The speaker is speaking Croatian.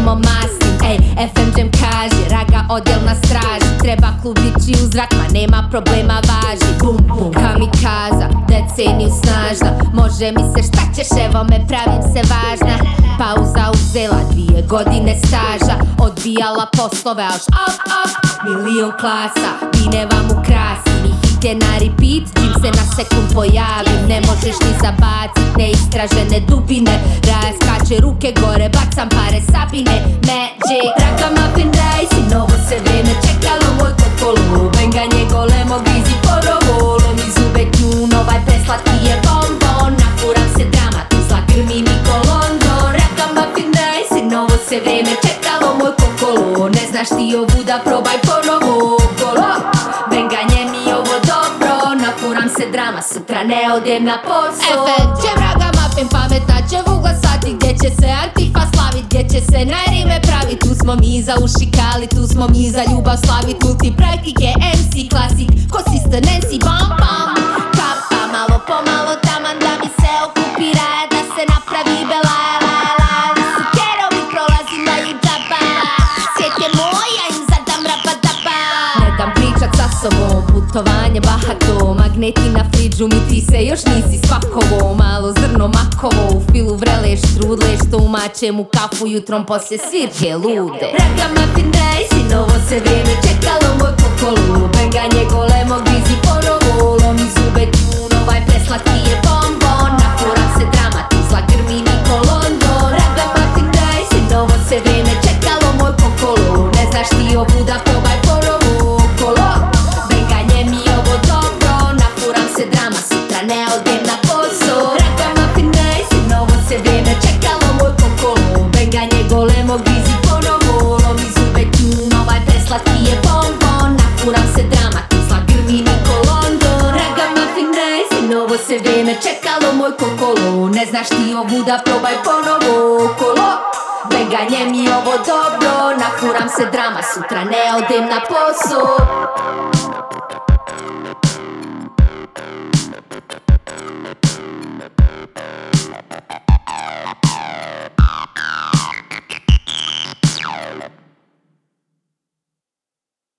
samo masnim. Ej, FM Jam kaže, raga odjel na straži. Treba klub dići u zrak, ma nema problema, važi. Bum bum, kamikaza, deceniju snažna. Može mi se šta ćeš, evo me pravim se važna. Pauza uzela 2 godine staža. Odbijala poslove, až milion klasa. Bine vam ukrasi, mi hit je na repeat. Čim se na sekund pojavim, ne možeš ni zabacit neistražene dubine. Raja skače, ruke gore, bacam pare Sabine. Magic, raka muffin rice, i novo se vreme čekalo moj kokolu. Benganje golemog easy porovo. Lomi zube tune, ovaj preslatki je bonbon. Nafuram se drama, tu zla grmi Niko London. Raka muffin rice, i novo se vreme čekalo moj kokolu. Ne znaš ti ovuda, probaj ponovo. Kolo, benganje mi ovo dobro. Nafuram se drama, sutra ne odem na posao. FM Jam, raga muffin, pametna će uglasati. Gdje će se Antifa slavit, gdje će se najrime pravit. Tu smo mi za uši kali, tu smo mi za ljubav slavit. Multi praktike, MC klasik, ko Sister Nancy, bam bam. Kapa malo po malo, taman da mi se okupira. Da se napravi bela la la. Su kerovi prolazila i džaba. Svijet je moj, ja im zadam raba daba. Ne dam pričat sa sobom, putovanje bahato. Magneti na friđu, mi ti se još nisi spakovo. Malo zrno makovo, u filu vrele štrudle. Što umačem u kafu jutrom poslije svirke lude. Raga muffin rice, i novo se vrijeme čekalo moj kokolu. Benganje golemog easy porovo. Lomi zube tune, ovaj preslatki je bonbon. Nafuram se drama, tu zla grmi Niko London. Raga muffin rice, i novo se vrijeme čekalo moj kokolu. Ne znaš ti ovuda, probaj porovo. Kolo, benganje mi ovo dobro. Nafuram se drama, sutra ne odem na posao. Raga muffin rice, i novo se vrijeme čekalo moj kokolu. Benganje golemog easy ponovo. Lomi zube tune, ovaj preslatki je bonbon. Nafuram se drama, tu zla grmi Niko London. Raga muffin rice, i novo se vrijeme čekalo moj kokolu. Ne znaš ti ovuda, probaj ponovo. Kolo, benganje mi ovo dobro. Nafuram se drama, sutra ne odem na posao.